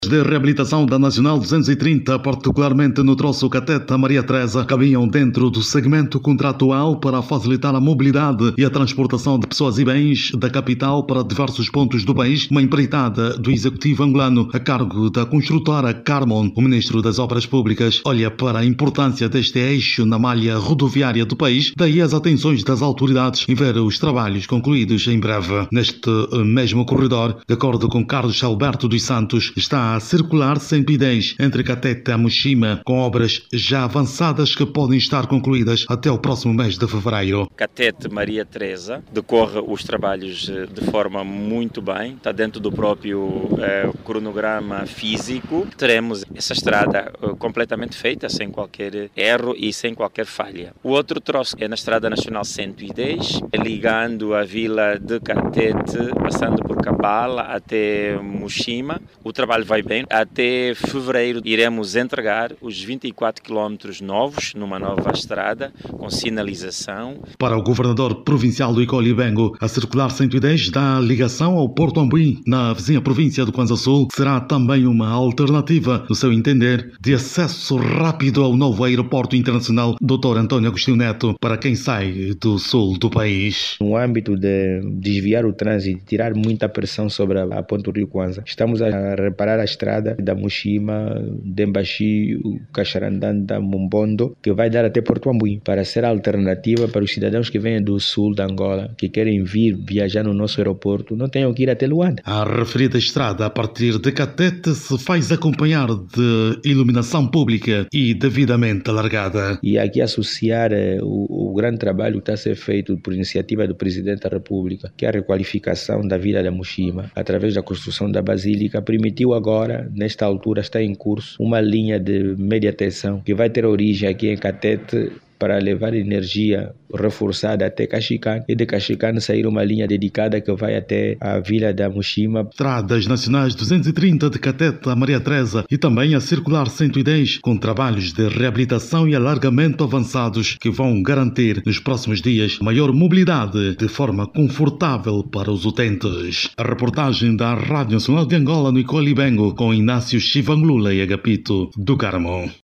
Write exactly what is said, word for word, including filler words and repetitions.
De reabilitação da Nacional duzentos e trinta, particularmente no troço Catete Maria Teresa, cabiam dentro do segmento contratual para facilitar a mobilidade e a transportação de pessoas e bens da capital para diversos pontos do país, uma empreitada do Executivo angolano a cargo da construtora Carmon. O Ministro das Obras Públicas olha para a importância deste eixo na malha rodoviária do país, daí as atenções das autoridades em ver os trabalhos concluídos em breve. Neste mesmo corredor, de acordo com Carlos Alberto dos Santos, está a circular cento e dez entre Catete e Mushima, com obras já avançadas que podem estar concluídas até o próximo mês de fevereiro. Catete Maria Teresa decorre os trabalhos de forma muito bem, está dentro do próprio eh, cronograma físico. Teremos essa estrada eh, completamente feita, sem qualquer erro e sem qualquer falha. O outro troço é na Estrada Nacional cento e dez, ligando a vila de Catete, passando por Cabala até Mushima. O trabalho vai bem. Até fevereiro iremos entregar os vinte e quatro quilómetros novos numa nova estrada com sinalização. Para o governador provincial do Icoli-Bengo, a circular cento e dez dá ligação ao Porto Ambuim, na vizinha província do Kwanza Sul. Será também uma alternativa, no seu entender, de acesso rápido ao novo aeroporto internacional doutor António Agostinho Neto para quem sai do sul do país. No âmbito de desviar o trânsito, tirar muita pressão sobre a, a Ponte Rio Kwanza, estamos a reparar a estrada da Mushima, Dembaxi, Caxarandanda, Mombondo, que vai dar até Porto Ambuim, para ser alternativa para os cidadãos que vêm do sul da Angola, que querem vir viajar no nosso aeroporto, não tenham que ir até Luanda. A referida estrada, a partir de Catete, se faz acompanhar de iluminação pública e devidamente alargada. E aqui associar eh, o, o grande trabalho que está a ser feito por iniciativa do Presidente da República, que é a requalificação da vila da Mushima, através da construção da Basílica, permitiu agora, nesta altura, está em curso uma linha de média tensão que vai ter origem aqui em Catete para levar energia reforçada até Caxicane e de Caxicane sair uma linha dedicada que vai até a vila da Mushima. Estradas Nacionais duzentos e trinta de Catete a Maria Teresa e também a circular cento e dez com trabalhos de reabilitação e alargamento avançados que vão garantir nos próximos dias maior mobilidade de forma confortável para os utentes. A reportagem da Rádio Nacional de Angola no Icoli-Bengo com Inácio Chivanglula e Agapito do Carmo.